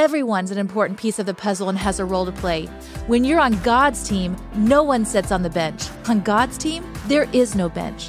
Everyone's an important piece of the puzzle and has a role to play. When you're on God's team, no one sits on the bench. On God's team, there is no bench.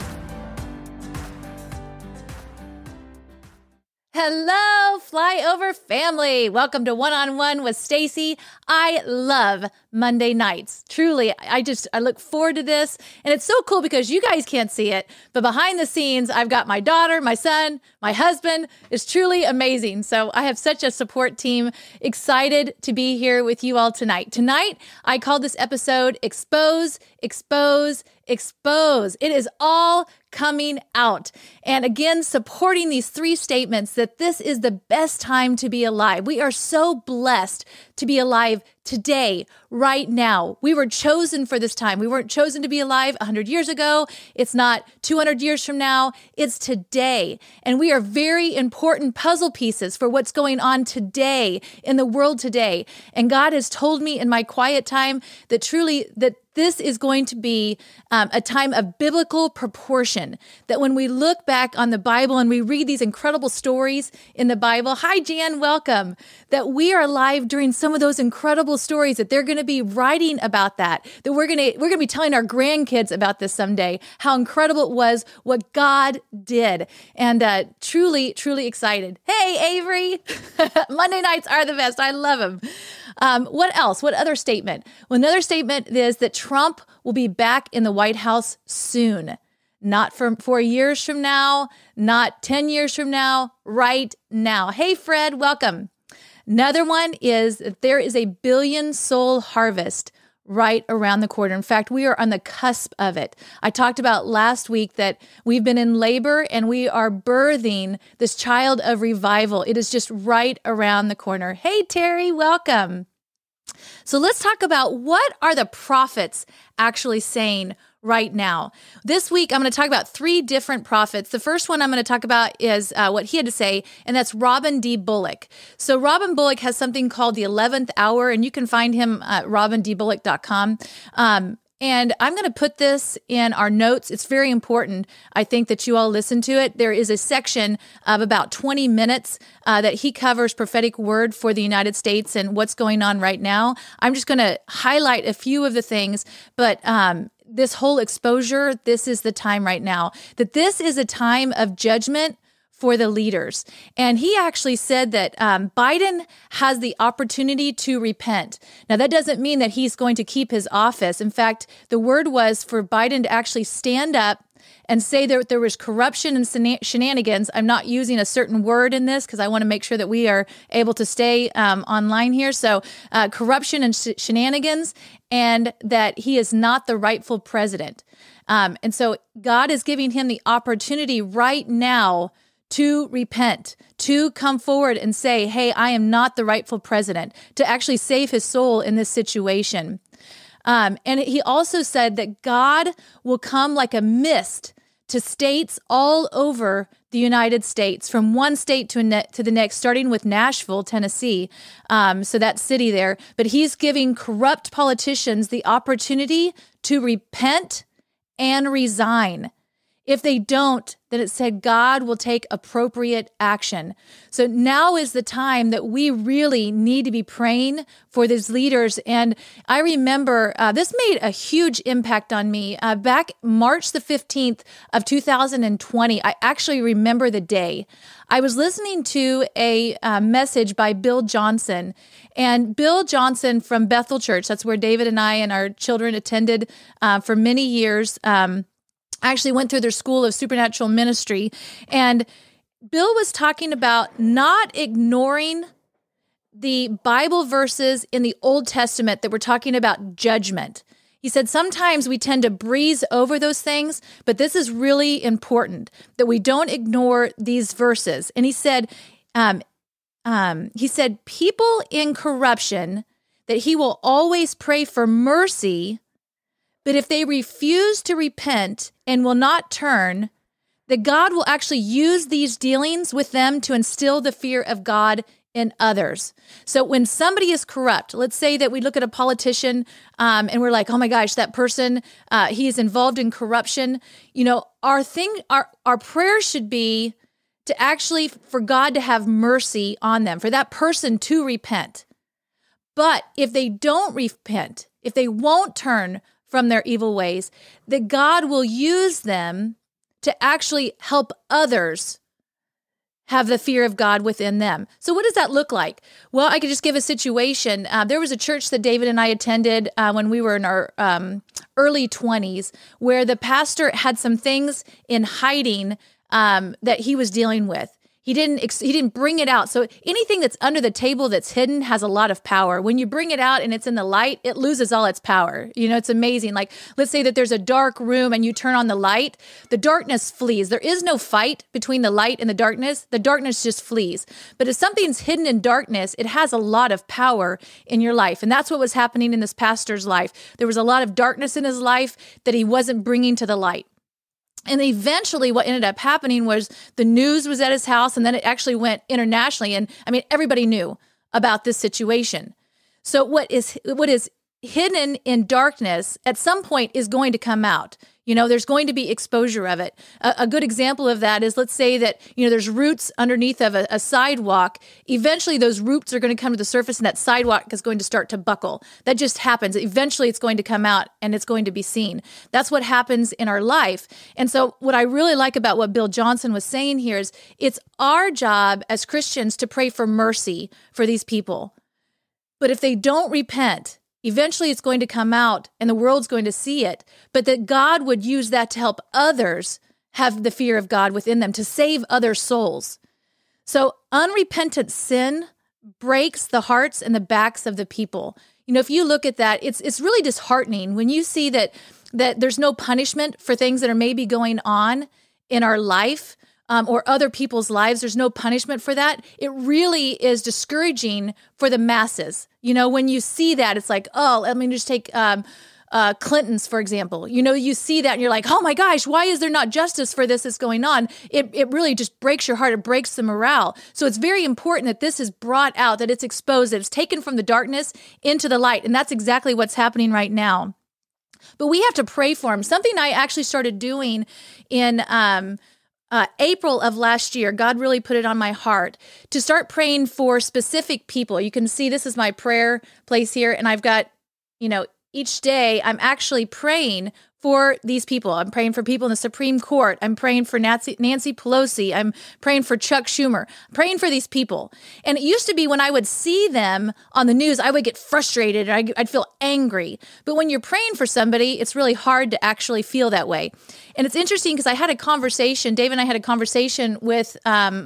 Hello, Flyover family. Welcome to One-on-One with Stacy. I love Monday nights. Truly, I look forward to this. And it's so cool because you guys can't see it, but behind the scenes, I've got my daughter, my son, my husband. It's truly amazing. So I have such a support team. Excited to be here with you all tonight. Tonight, I called this episode Expose, Expose, Expose. It is all coming out. And again, supporting these three statements that this is the best time to be alive. We are so blessed to be alive today, right now. We were chosen for this time. We weren't chosen to be alive 100 years ago. It's not 200 years from now. It's today. And we are very important puzzle pieces for what's going on today in the world today. And God has told me in my quiet time that truly that this is going to be a time of biblical proportion, that when we look back on the Bible and we read these incredible stories in the Bible, hi, Jan, welcome, that we are alive during some of those incredible stories, that they're going to be writing about that we're going to be telling our grandkids about this someday, how incredible it was, what God did. And truly, truly excited. Hey, Avery, Monday nights are the best. I love them. What else? What other statement? Well, another statement is that Trump will be back in the White House soon. Not for 4 years from now, not 10 years from now, right now. Hey, Fred, welcome. Another one is that there is a billion-soul harvest right around the corner. In fact, we are on the cusp of it. I talked about last week that we've been in labor and we are birthing this child of revival. It is just right around the corner. Hey, Terry, welcome. So let's talk about what are the prophets actually saying right now. This week, I'm going to talk about three different prophets. The first one I'm going to talk about is what he had to say, and that's Robin D. Bullock. So Robin Bullock has something called the 11th Hour, and you can find him at robindbullock.com. And I'm going to put this in our notes. It's very important, I think, that you all listen to it. There is a section of about 20 minutes that he covers prophetic word for the United States and what's going on right now. I'm just going to highlight a few of the things, but this whole exposure, this is the time right now, that this is a time of judgment for the leaders. And he actually said that Biden has the opportunity to repent. Now, that doesn't mean that he's going to keep his office. In fact, the word was for Biden to actually stand up and say that there was corruption and shenanigans. I'm not using a certain word in this because I want to make sure that we are able to stay online here. So corruption and shenanigans, and that he is not the rightful president. And so God is giving him the opportunity right now to repent, to come forward and say, hey, I am not the rightful president, to actually save his soul in this situation. And he also said that God will come like a mist to states all over the United States, from one state to the next, starting with Nashville, Tennessee, so that city there. But he's giving corrupt politicians the opportunity to repent and resign. If they don't, then it said God will take appropriate action. So now is the time that we really need to be praying for these leaders. And I remember this made a huge impact on me. Back March the 15th of 2020, I actually remember the day. I was listening to a message by Bill Johnson. And Bill Johnson from Bethel Church, that's where David and I and our children attended for many years. I actually went through their school of supernatural ministry, and Bill was talking about not ignoring the Bible verses in the Old Testament that were talking about judgment. He said sometimes we tend to breeze over those things, but this is really important that we don't ignore these verses. And he said, people in corruption, that he will always pray for mercy, but if they refuse to repent and will not turn, that God will actually use these dealings with them to instill the fear of God in others. So when somebody is corrupt, let's say that we look at a politician and we're like, oh my gosh, that person, he is involved in corruption. You know, our prayer should be to actually, for God to have mercy on them, for that person to repent. But if they don't repent, if they won't turn from their evil ways, that God will use them to actually help others have the fear of God within them. So what does that look like? Well, I could just give a situation. There was a church that David and I attended when we were in our early 20s, where the pastor had some things in hiding that he was dealing with. He didn't bring it out. So anything that's under the table that's hidden has a lot of power. When you bring it out and it's in the light, it loses all its power. It's amazing. Like, let's say that there's a dark room and you turn on the light, the darkness flees. There is no fight between the light and the darkness. The darkness just flees. But if something's hidden in darkness, it has a lot of power in your life. And that's what was happening in this pastor's life. There was a lot of darkness in his life that he wasn't bringing to the light. And eventually what ended up happening was the news was at his house, and then it actually went internationally. And I mean, everybody knew about this situation. So what is hidden in darkness at some point is going to come out. There's going to be exposure of it. A good example of that is, let's say that, there's roots underneath of a sidewalk. Eventually those roots are going to come to the surface and that sidewalk is going to start to buckle. That just happens. Eventually it's going to come out and it's going to be seen. That's what happens in our life. And so what I really like about what Bill Johnson was saying here is it's our job as Christians to pray for mercy for these people. But if they don't repent, eventually it's going to come out and the world's going to see it, but that God would use that to help others have the fear of God within them, to save other souls. So unrepentant sin breaks the hearts and the backs of the people. If you look at that, it's really disheartening when you see that there's no punishment for things that are maybe going on in our life. Or other people's lives. There's no punishment for that. It really is discouraging for the masses. When you see that, it's like, oh, let me just take Clinton's, for example. You see that and you're like, oh my gosh, why is there not justice for this that's going on? It really just breaks your heart. It breaks the morale. So it's very important that this is brought out, that it's exposed, that it's taken from the darkness into the light. And that's exactly what's happening right now. But we have to pray for them. Something I actually started doing in April of last year, God really put it on my heart to start praying for specific people. You can see this is my prayer place here, and I've got, each day I'm actually praying for these people. I'm praying for people in the Supreme Court. I'm praying for Nancy Pelosi. I'm praying for Chuck Schumer. I'm praying for these people. And it used to be when I would see them on the news, I would get frustrated and I'd feel angry. But when you're praying for somebody, it's really hard to actually feel that way. And it's interesting because I had a conversation, Dave and I had a conversation with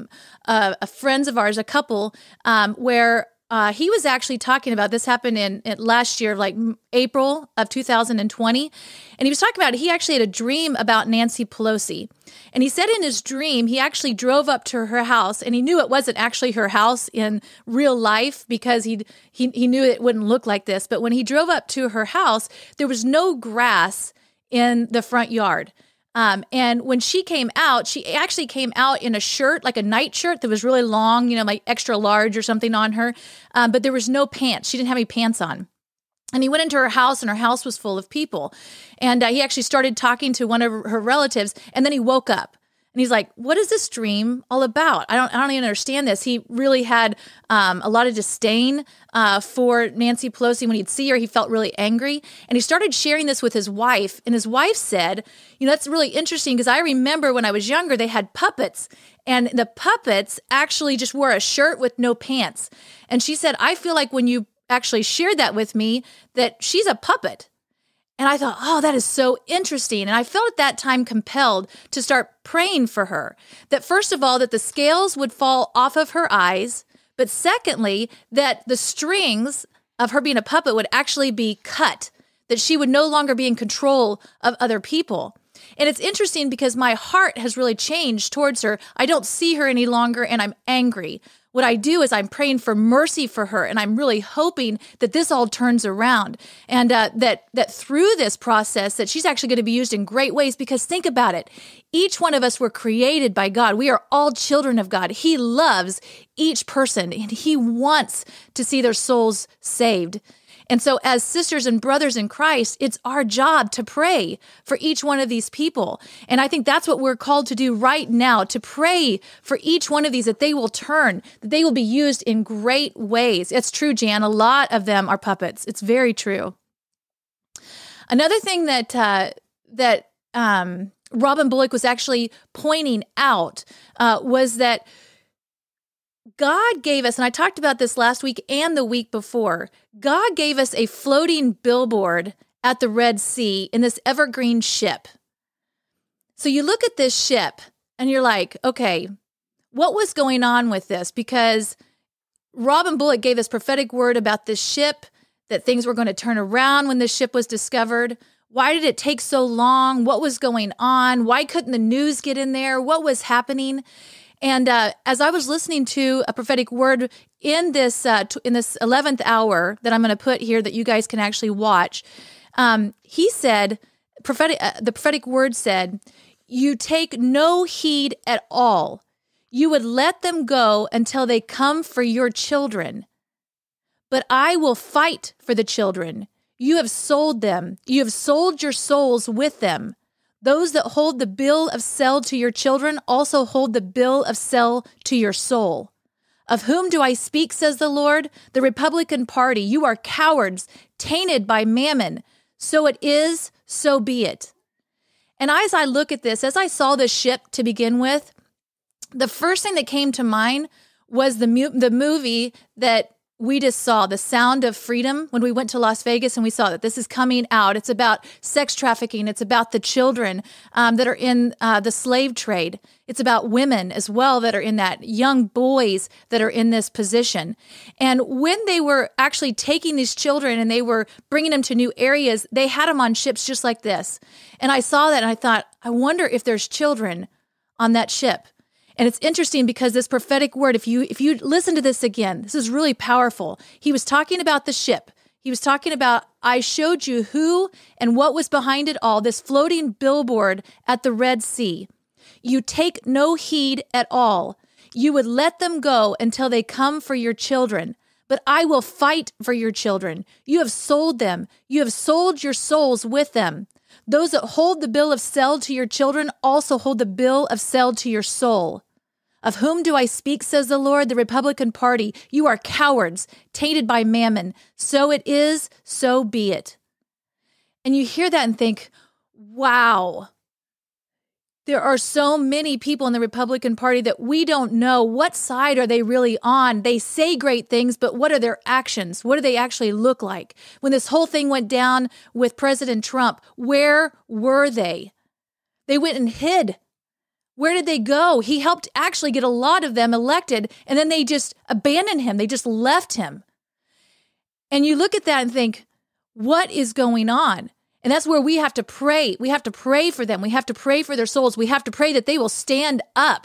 friends of ours, a couple, where he was actually talking about, this happened in last year, like April of 2020. And he was talking about, he actually had a dream about Nancy Pelosi. And he said in his dream, he actually drove up to her house, and he knew it wasn't actually her house in real life because he knew it wouldn't look like this. But when he drove up to her house, there was no grass in the front yard. And when she came out, she actually came out in a shirt, like a night shirt that was really long, like extra large or something on her. But there was no pants. She didn't have any pants on. And he went into her house, and her house was full of people. And he actually started talking to one of her relatives, and then he woke up. And he's like, what is this dream all about? I don't even understand this. He really had a lot of disdain for Nancy Pelosi. When he'd see her, he felt really angry. And he started sharing this with his wife. And his wife said, that's really interesting because I remember when I was younger, they had puppets. And the puppets actually just wore a shirt with no pants. And she said, I feel like when you actually shared that with me, that she's a puppet. And I thought, oh, that is so interesting. And I felt at that time compelled to start praying for her. That first of all, that the scales would fall off of her eyes. But secondly, that the strings of her being a puppet would actually be cut. That she would no longer be in control of other people. And it's interesting because my heart has really changed towards her. I don't see her any longer, and I'm angry. What I do is I'm praying for mercy for her, and I'm really hoping that this all turns around, and that through this process that she's actually going to be used in great ways. Because think about it, each one of us were created by God. We are all children of God. He loves each person, and He wants to see their souls saved. And so as sisters and brothers in Christ, it's our job to pray for each one of these people. And I think that's what we're called to do right now, to pray for each one of these, that they will turn, that they will be used in great ways. It's true, Jan. A lot of them are puppets. It's very true. Another thing that Robin Bullock was actually pointing out was that God gave us, and I talked about this last week and the week before, God gave us a floating billboard at the Red Sea in this evergreen ship. So you look at this ship and you're like, okay, what was going on with this? Because Robin Bullock gave this prophetic word about this ship, that things were going to turn around when this ship was discovered. Why did it take so long? What was going on? Why couldn't the news get in there? What was happening? And as I was listening to a prophetic word in this 11th hour that I'm going to put here that you guys can actually watch, he said, the prophetic word said, "You take no heed at all. You would let them go until they come for your children. But I will fight for the children. You have sold them. You have sold your souls with them. Those that hold the bill of sale to your children also hold the bill of sale to your soul. Of whom do I speak, says the Lord? The Republican Party. You are cowards, tainted by mammon. So it is, so be it." And as I look at this, as I saw this ship to begin with, the first thing that came to mind was the movie that we just saw, The Sound of Freedom, when we went to Las Vegas and we saw that this is coming out. It's about sex trafficking. It's about the children that are in the slave trade. It's about women as well that are in that, young boys that are in this position. And when they were actually taking these children and they were bringing them to new areas, they had them on ships just like this. And I saw that and I thought, I wonder if there's children on that ship. And it's interesting because this prophetic word, if you listen to this again, this is really powerful. He was talking about the ship. He was talking about, I showed you who and what was behind it all, this floating billboard at the Red Sea. You take no heed at all. You would let them go until they come for your children. But I will fight for your children. You have sold them. You have sold your souls with them. Those that hold the bill of sale to your children also hold the bill of sale to your soul. Of whom do I speak, says the Lord, the Republican Party? You are cowards, tainted by mammon. So it is, so be it. And you hear that and think, wow, there are so many people in the Republican Party that we don't know what side are they really on. They say great things, but what are their actions? What do they actually look like? When this whole thing went down with President Trump, where were they? They went and hid. Where did they go? He helped actually get a lot of them elected, and then they just abandoned him. They just left him. And you look at that and think, what is going on? And that's where we have to pray. We have to pray for them. We have to pray for their souls. We have to pray that they will stand up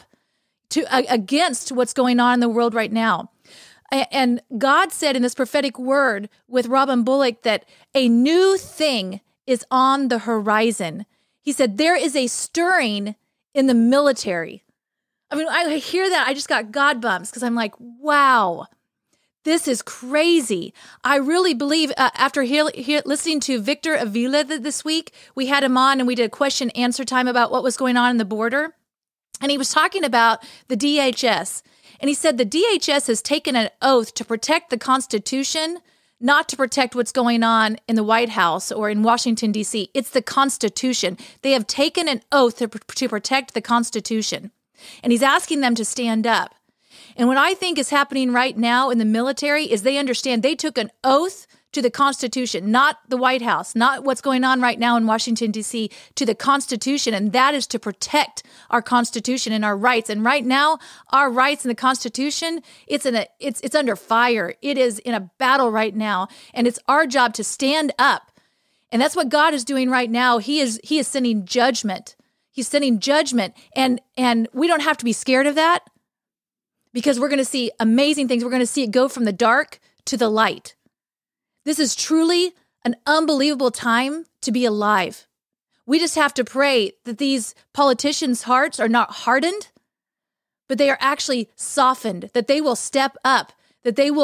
against what's going on in the world right now. And God said in this prophetic word with Robin Bullock that a new thing is on the horizon. He said, there is a stirring in the military. I mean, I hear that. I just got God bumps because I'm like, wow, this is crazy. I really believe after listening to Victor Avila this week, we had him on and we did a question answer time about what was going on in the border. And he was talking about the DHS. And he said the DHS has taken an oath to protect the Constitution, not to protect what's going on in the White House or in Washington, D.C. It's the Constitution. They have taken an oath to protect the Constitution. And he's asking them to stand up. And what I think is happening right now in the military is they understand they took an oath to the Constitution, not the White House, not what's going on right now in Washington, D.C., to the Constitution. And that is to protect our Constitution and our rights. And right now, our rights in the Constitution, it's under fire. It is in a battle right now. And it's our job to stand up. And that's what God is doing right now. He is sending judgment. He's sending judgment. And we don't have to be scared of that because we're going to see amazing things. We're going to see it go from the dark to the light. This is truly an unbelievable time to be alive. We just have to pray that these politicians' hearts are not hardened, but they are actually softened, that they will step up, that they will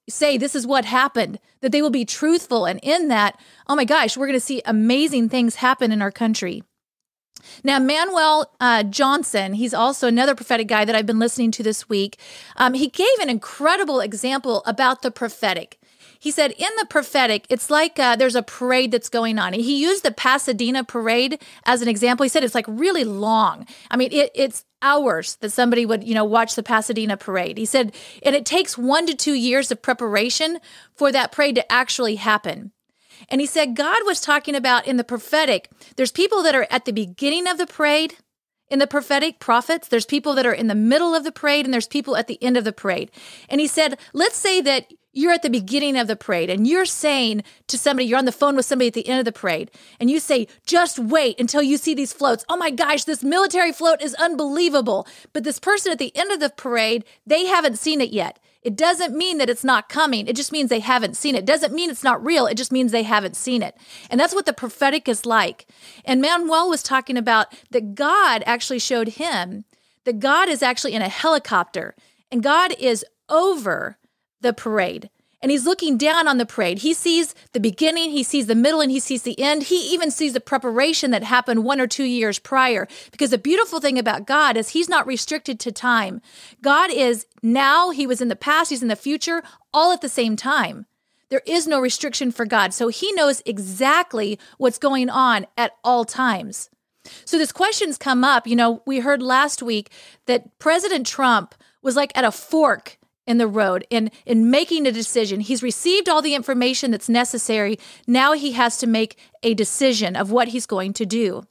say this is what happened, that they will be truthful. And in that, oh my gosh, we're going to see amazing things happen in our country. Now, Manuel Johnson, he's also another prophetic guy that I've been listening to this week. He gave an incredible example about the prophetic. He said, in the prophetic, it's like there's a parade that's going on. He used the Pasadena parade as an example. He said it's like really long. I mean, it's hours that somebody would, watch the Pasadena parade. He said, and it takes 1 to 2 years of preparation for that parade to actually happen. And he said, God was talking about in the prophetic, there's people that are at the beginning of the parade. In the prophetic prophets, there's people that are in the middle of the parade, and there's people at the end of the parade. And he said, let's say that you're at the beginning of the parade and you're saying to somebody, you're on the phone with somebody at the end of the parade, and you say, just wait until you see these floats. Oh my gosh, this military float is unbelievable. But this person at the end of the parade, they haven't seen it yet. It doesn't mean that it's not coming. It just means they haven't seen it. It doesn't mean it's not real. It just means they haven't seen it. And that's what the prophetic is like. And Manuel was talking about that God actually showed him that God is actually in a helicopter, and God is over the parade. And he's looking down on the parade. He sees the beginning, he sees the middle, and he sees the end. He even sees the preparation that happened 1 or 2 years prior. Because the beautiful thing about God is he's not restricted to time. God is now, he was in the past, he's in the future, all at the same time. There is no restriction for God. So he knows exactly what's going on at all times. So this question's come up. We heard last week that President Trump was like at a fork in the road in making a decision. He's received all the information that's necessary. Now he has to make a decision of what he's going to do.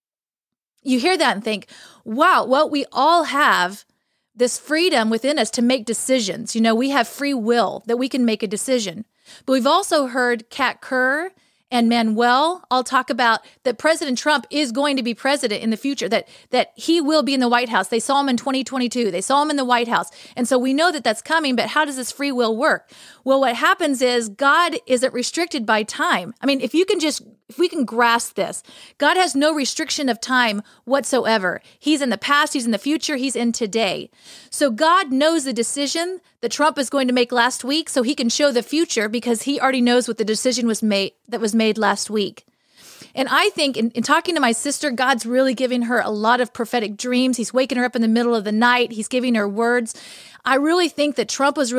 You hear that and think, wow, well, we all have this freedom within us to make decisions. We have free will that we can make a decision. But we've also heard Kat Kerr and Manuel all talk about that President Trump is going to be president in the future, that he will be in the White House. They saw him in 2022. They saw him in the White House. And so we know that that's coming, but how does this free will work? Well, what happens is God isn't restricted by time. I mean, if we can grasp this, God has no restriction of time whatsoever. He's in the past, he's in the future, he's in today. So God knows the decision that Trump is going to make last week, so he can show the future because he already knows what the decision was made last week. And I think in talking to my sister, God's really giving her a lot of prophetic dreams. He's waking her up in the middle of the night. He's giving her words. I really think that President Trump was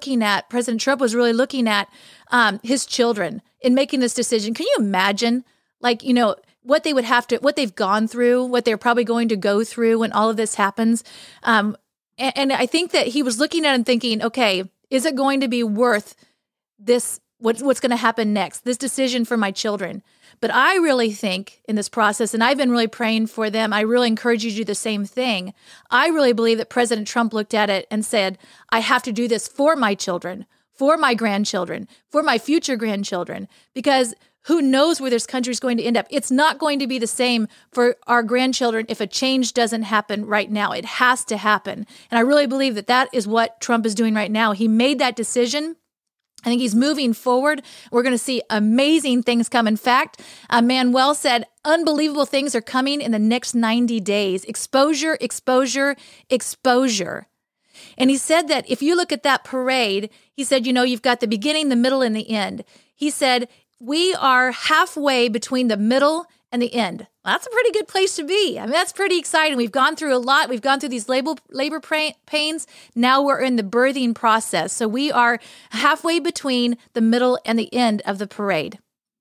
really looking at his children in making this decision. Can you imagine, what they've gone through, what they're probably going to go through when all of this happens? And I think that he was looking at it and thinking, okay, is it going to be worth this? What's going to happen next? This decision for my children. But I really think in this process, and I've been really praying for them, I really encourage you to do the same thing. I really believe that President Trump looked at it and said, I have to do this for my children, for my grandchildren, for my future grandchildren, because who knows where this country is going to end up? It's not going to be the same for our grandchildren if a change doesn't happen right now. It has to happen. And I really believe that is what Trump is doing right now. He made that decision. I think he's moving forward. We're going to see amazing things come. In fact, Manuel said unbelievable things are coming in the next 90 days. Exposure, exposure, exposure. And he said that if you look at that parade, he said, you've got the beginning, the middle, and the end. He said, we are halfway between the middle and the end. Well, that's a pretty good place to be. I mean, that's pretty exciting. We've gone through a lot. We've gone through these labor pains. Now we're in the birthing process. So we are halfway between the middle and the end of the parade.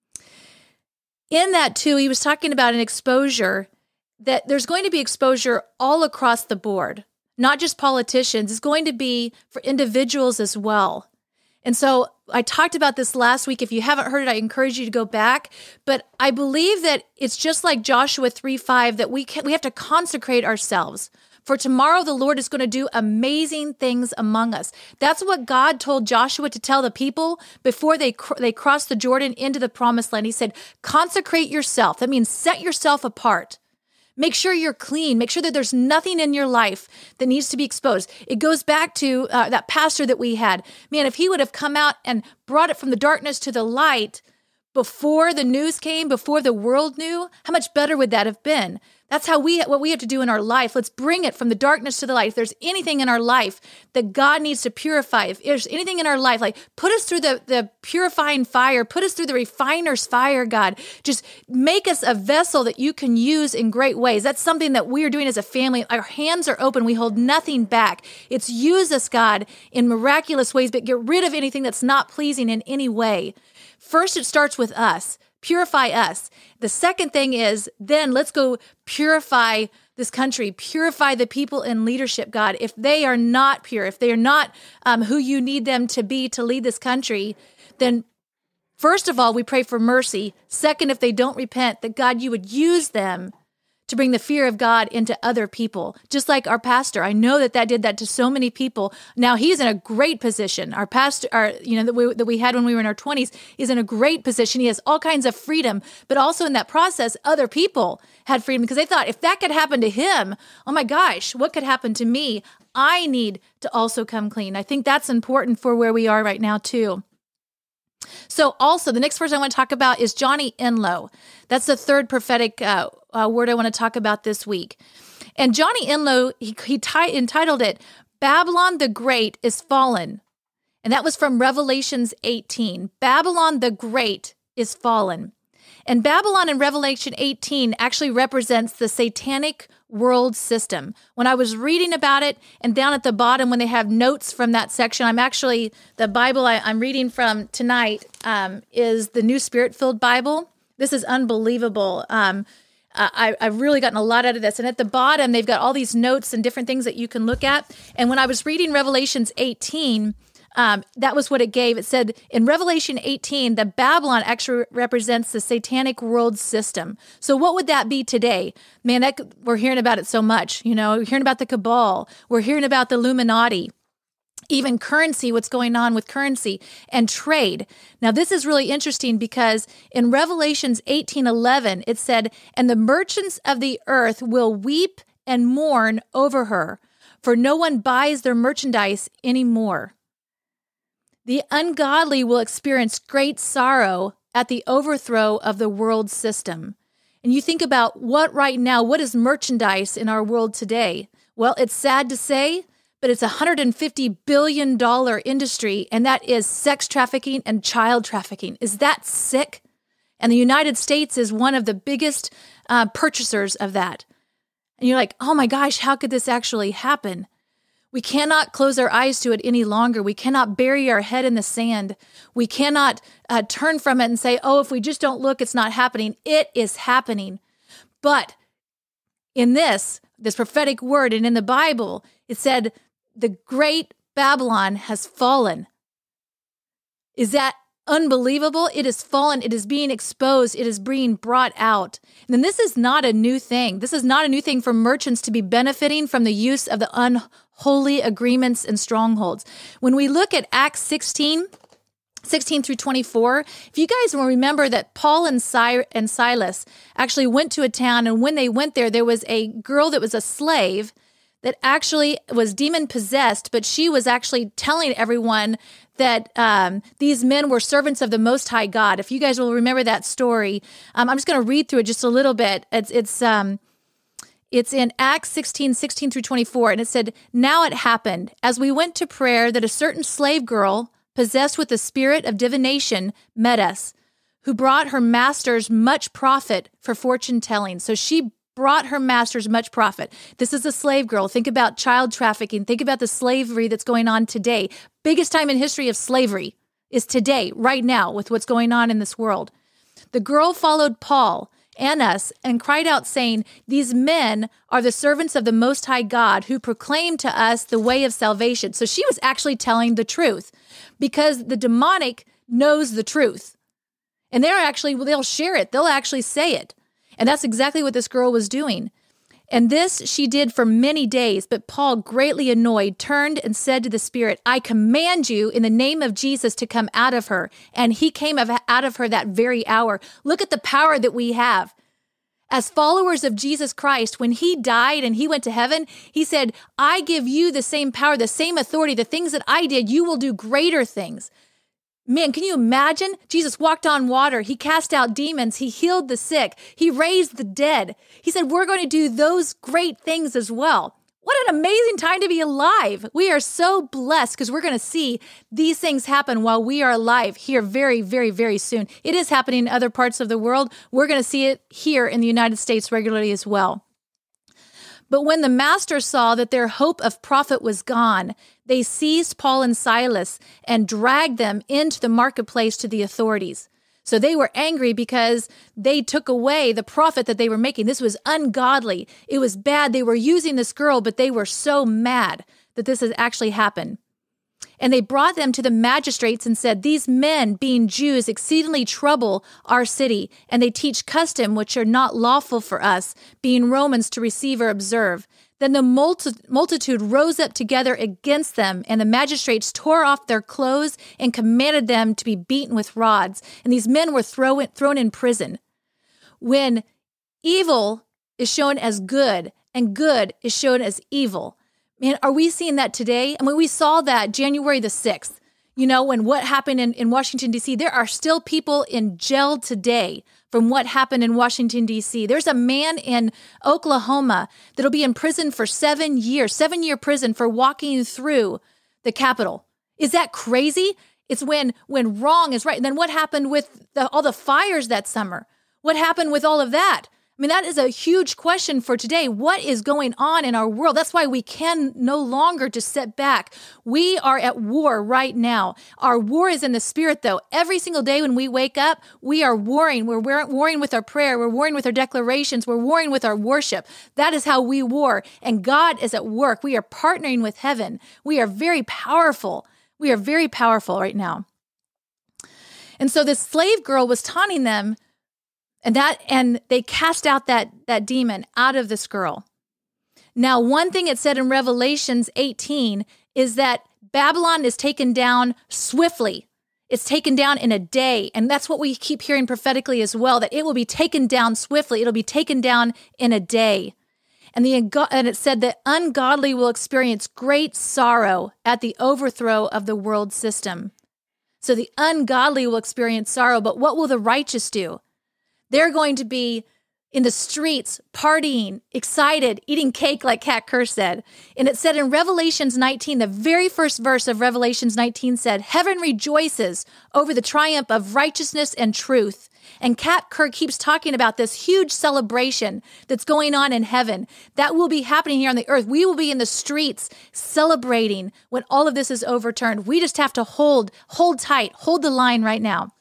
In that, too, he was talking about an exposure, that there's going to be exposure all across the board, not just politicians. It's going to be for individuals as well. And so I talked about this last week. If you haven't heard it, I encourage you to go back. But I believe that it's just like Joshua 3:5, that we have to consecrate ourselves. For tomorrow, the Lord is going to do amazing things among us. That's what God told Joshua to tell the people before they crossed the Jordan into the promised land. He said, consecrate yourself. That means set yourself apart. Make sure you're clean. Make sure that there's nothing in your life that needs to be exposed. It goes back to that pastor that we had. Man, if he would have come out and brought it from the darkness to the light before the news came, before the world knew, how much better would that have been? That's what we have to do in our life. Let's bring it from the darkness to the light. If there's anything in our life that God needs to purify, if there's anything in our life, like put us through the purifying fire, put us through the refiner's fire, God. Just make us a vessel that you can use in great ways. That's something that we are doing as a family. Our hands are open. We hold nothing back. It's use us, God, in miraculous ways, but get rid of anything that's not pleasing in any way. First, it starts with us. Purify us. The second thing is then let's go purify this country, purify the people in leadership, God. If they are not pure, if they are not who you need them to be to lead this country, then first of all, we pray for mercy. Second, if they don't repent, that God, you would use them to bring the fear of God into other people. Just like our pastor, I know that did that to so many people. Now he's in a great position. Our pastor, that we had when we were in our 20s, is in a great position. He has all kinds of freedom, but also in that process, other people had freedom because they thought if that could happen to him, oh my gosh, what could happen to me? I need to also come clean. I think that's important for where we are right now too. So also, the next person I want to talk about is Johnny Enlow. That's the third prophetic word I want to talk about this week. And Johnny Enlow, he entitled it, Babylon the Great is Fallen. And that was from Revelations 18. Babylon the Great is fallen. And Babylon in Revelation 18 actually represents the satanic world system. When I was reading about it, and down at the bottom when they have notes from that section, the Bible I'm reading from tonight is the New Spirit-Filled Bible. This is unbelievable. I've really gotten a lot out of this. And at the bottom, they've got all these notes and different things that you can look at. And when I was reading Revelations 18, that was what it gave. It said in Revelation 18, that Babylon actually represents the satanic world system. So what would that be today? Man, we're hearing about it so much. We're hearing about the cabal. We're hearing about the Illuminati. Even currency, what's going on with currency and trade. Now, this is really interesting because in Revelations 18:11, it said, and the merchants of the earth will weep and mourn over her, for no one buys their merchandise anymore. The ungodly will experience great sorrow at the overthrow of the world system. And you think about what is merchandise in our world today? Well, it's sad to say, but it's a $150 billion industry, and that is sex trafficking and child trafficking. Is that sick? And the United States is one of the biggest purchasers of that. And you're like, oh my gosh, how could this actually happen? We cannot close our eyes to it any longer. We cannot bury our head in the sand. We cannot turn from it and say, oh, if we just don't look, it's not happening. It is happening. But in this prophetic word and in the Bible, it said, the great Babylon has fallen. Is that unbelievable? It is fallen. It is being exposed. It is being brought out. And then this is not a new thing. This is not a new thing for merchants to be benefiting from the use of the unholy agreements and strongholds. When we look at Acts 16 through 24, if you guys will remember that Paul and Silas actually went to a town, and when they went there, there was a girl that was a slave that actually was demon-possessed, but she was actually telling everyone that these men were servants of the Most High God. If you guys will remember that story, I'm just going to read through it just a little bit. It's in Acts 16 through 24, and it said, now it happened, as we went to prayer, that a certain slave girl, possessed with the spirit of divination, met us, who brought her masters much profit for fortune-telling. So she brought her masters much profit. This is a slave girl. Think about child trafficking. Think about the slavery that's going on today. Biggest time in history of slavery is today, right now, with what's going on in this world. The girl followed Paul and us and cried out, saying, these men are the servants of the Most High God who proclaim to us the way of salvation. So she was actually telling the truth because the demonic knows the truth. And they'll share it. They'll actually say it. And that's exactly what this girl was doing. And this she did for many days. But Paul, greatly annoyed, turned and said to the spirit, I command you in the name of Jesus to come out of her. And he came out of her that very hour. Look at the power that we have. As followers of Jesus Christ, when he died and he went to heaven, he said, I give you the same power, the same authority, the things that I did, you will do greater things. Man, can you imagine? Jesus walked on water. He cast out demons. He healed the sick. He raised the dead. He said, we're going to do those great things as well. What an amazing time to be alive. We are so blessed because we're going to see these things happen while we are alive here very, very, very soon. It is happening in other parts of the world. We're going to see it here in the United States regularly as well. But when the masters saw that their hope of profit was gone, they seized Paul and Silas and dragged them into the marketplace to the authorities. So they were angry because they took away the profit that they were making. This was ungodly. It was bad. They were using this girl, but they were so mad that this has actually happened. And they brought them to the magistrates and said, these men, being Jews, exceedingly trouble our city, and they teach custom which are not lawful for us, being Romans, to receive or observe. Then the multitude rose up together against them, and the magistrates tore off their clothes and commanded them to be beaten with rods. And these men were thrown in prison. When evil is shown as good and good is shown as evil, man, are we seeing that today? I mean, we saw that January the 6th, when what happened in Washington, D.C. There are still people in jail today from what happened in Washington, D.C. There's a man in Oklahoma that'll be in prison for 7 years, 7-year prison for walking through the Capitol. Is that crazy? It's when wrong is right. And then what happened with all the fires that summer? What happened with all of that? I mean, that is a huge question for today. What is going on in our world? That's why we can no longer just sit back. We are at war right now. Our war is in the spirit, though. Every single day when we wake up, we are warring. We're warring with our prayer. We're warring with our declarations. We're warring with our worship. That is how we war. And God is at work. We are partnering with heaven. We are very powerful. We are very powerful right now. And so this slave girl was taunting them, and they cast out that demon out of this girl. Now, one thing it said in Revelations 18 is that Babylon is taken down swiftly. It's taken down in a day. And that's what we keep hearing prophetically as well, that it will be taken down swiftly. It'll be taken down in a day. And it said that ungodly will experience great sorrow at the overthrow of the world system. So the ungodly will experience sorrow, but what will the righteous do? They're going to be in the streets, partying, excited, eating cake, like Kat Kerr said. And it said in Revelations 19, the very first verse of Revelations 19 said, heaven rejoices over the triumph of righteousness and truth. And Kat Kerr keeps talking about this huge celebration that's going on in heaven that will be happening here on the earth. We will be in the streets celebrating when all of this is overturned. We just have to hold tight, hold the line right now.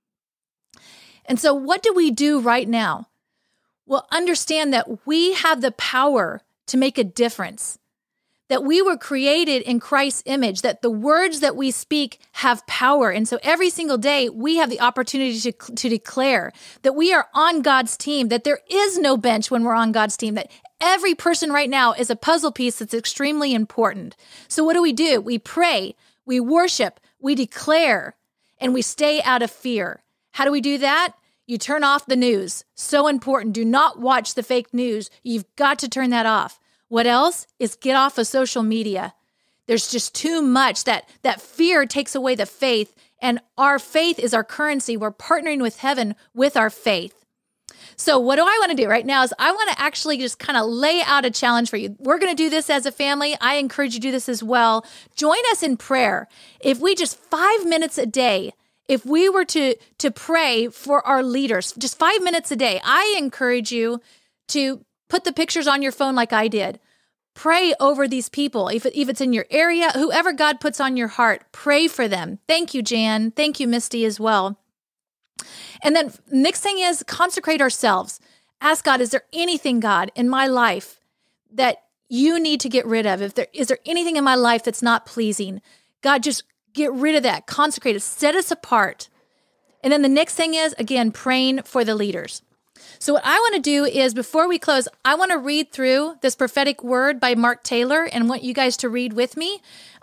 And so what do we do right now? Well, understand that we have the power to make a difference, that we were created in Christ's image, that the words that we speak have power. And so every single day we have the opportunity to declare that we are on God's team, that there is no bench when we're on God's team, that every person right now is a puzzle piece that's extremely important. So what do? We pray, we worship, we declare, and we stay out of fear. How do we do that? You turn off the news. So important. Do not watch the fake news. You've got to turn that off. What else is get off of social media. There's just too much. That fear takes away the faith, and our faith is our currency. We're partnering with heaven with our faith. So what do I want to do right now is I want to actually just kind of lay out a challenge for you. We're going to do this as a family. I encourage you to do this as well. Join us in prayer. If we just 5 minutes a day, if we were to pray for our leaders, just 5 minutes a day, I encourage you to put the pictures on your phone like I did. Pray over these people. If it's in your area, whoever God puts on your heart, pray for them. Thank you, Jan. Thank you, Misty, as well. And then next thing is consecrate ourselves. Ask God, is there anything, God, in my life that you need to get rid of? Is there anything in my life that's not pleasing? God, just get rid of that. Consecrate us. Set us apart. And then the next thing is, again, praying for the leaders. So what I want to do is, before we close, I want to read through this prophetic word by Mark Taylor and want you guys to read with me.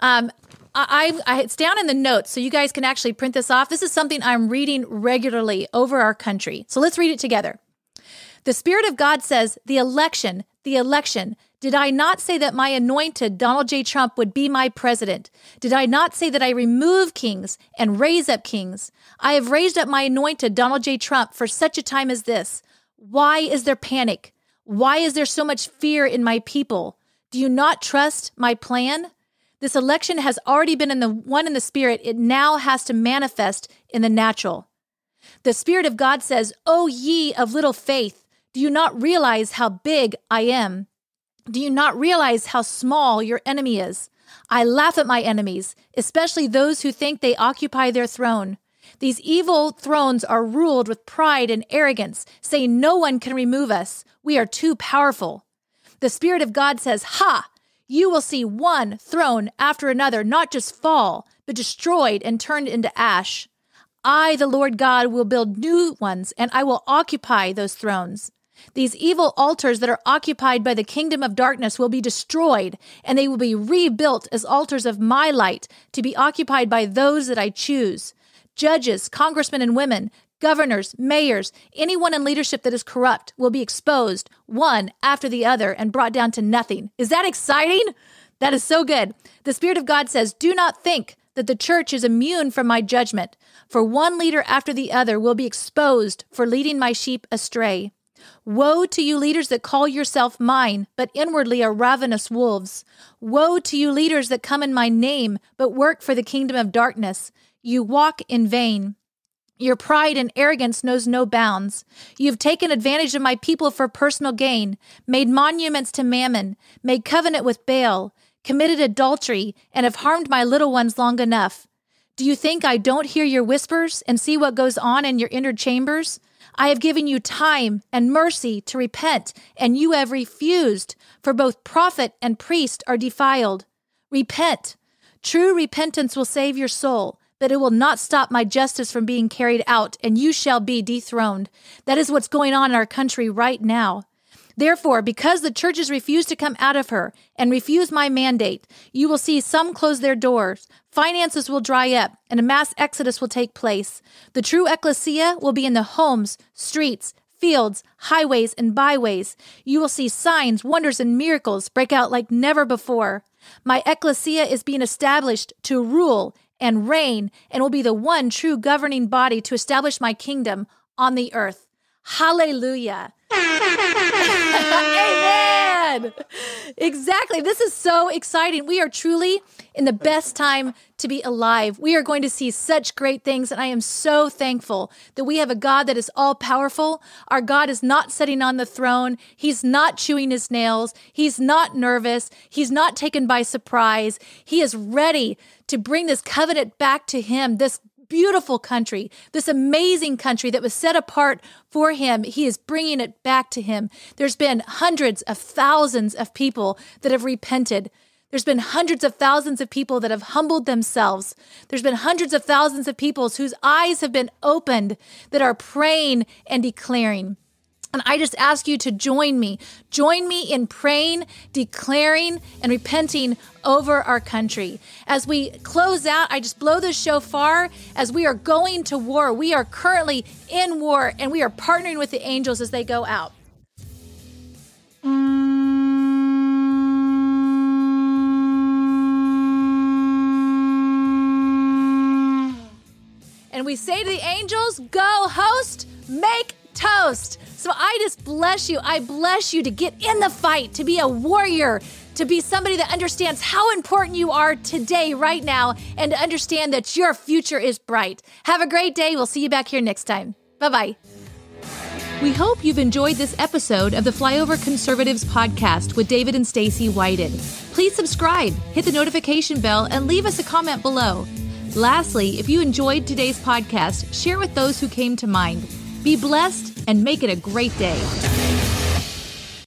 It's down in the notes, so you guys can actually print this off. This is something I'm reading regularly over our country. So let's read it together. The Spirit of God says, the election Did I not say that my anointed Donald J. Trump would be my president? Did I not say that I remove kings and raise up kings? I have raised up my anointed Donald J. Trump for such a time as this. Why is there panic? Why is there so much fear in my people? Do you not trust my plan? This election has already been won in the spirit. It now has to manifest in the natural. The Spirit of God says, "O ye of little faith, do you not realize how big I am? Do you not realize how small your enemy is? I laugh at my enemies, especially those who think they occupy their throne. These evil thrones are ruled with pride and arrogance, saying no one can remove us. We are too powerful." The Spirit of God says, "Ha! You will see one throne after another not just fall, but destroyed and turned into ash. I, the Lord God, will build new ones, and I will occupy those thrones. These evil altars that are occupied by the kingdom of darkness will be destroyed, and they will be rebuilt as altars of my light to be occupied by those that I choose. Judges, congressmen and women, governors, mayors, anyone in leadership that is corrupt will be exposed, one after the other, and brought down to nothing." Is that exciting? That is so good. The Spirit of God says, "Do not think that the church is immune from my judgment, for one leader after the other will be exposed for leading my sheep astray. Woe to you leaders that call yourself mine, but inwardly are ravenous wolves. Woe to you leaders that come in my name, but work for the kingdom of darkness. You walk in vain. Your pride and arrogance knows no bounds. You have taken advantage of my people for personal gain, made monuments to Mammon, made covenant with Baal, committed adultery, and have harmed my little ones long enough. Do you think I don't hear your whispers and see what goes on in your inner chambers? I have given you time and mercy to repent, and you have refused, for both prophet and priest are defiled. Repent. True repentance will save your soul, but it will not stop my justice from being carried out, and you shall be dethroned." That is what's going on in our country right now. Therefore, because the churches refuse to come out of her and refuse my mandate, you will see some close their doors. Finances will dry up, and a mass exodus will take place. The true ecclesia will be in the homes, streets, fields, highways, and byways. You will see signs, wonders, and miracles break out like never before. My ecclesia is being established to rule and reign, and will be the one true governing body to establish my kingdom on the earth. Hallelujah. Amen. Exactly. This is so exciting. We are truly in the best time to be alive. We are going to see such great things, and I am so thankful that we have a God that is all powerful. Our God is not sitting on the throne. He's not chewing his nails. He's not nervous. He's not taken by surprise. He is ready to bring this covenant back to him, this beautiful country, this amazing country that was set apart for him. He is bringing it back to him. There's been hundreds of thousands of people that have repented. There's been hundreds of thousands of people that have humbled themselves. There's been hundreds of thousands of people whose eyes have been opened that are praying and declaring. And I just ask you to join me. Join me in praying, declaring, and repenting over our country. As we close out, I just blow the shofar as we are going to war. We are currently in war, and we are partnering with the angels as they go out. And we say to the angels, "Go host, make toast." So I just bless you. I bless you to get in the fight, to be a warrior, to be somebody that understands how important you are today, right now, and to understand that your future is bright. Have a great day. We'll see you back here next time. Bye-bye. We hope you've enjoyed this episode of the Flyover Conservatives podcast with David and Stacy Whited. Please subscribe, hit the notification bell, and leave us a comment below. Lastly, if you enjoyed today's podcast, share with those who came to mind. Be blessed and make it a great day.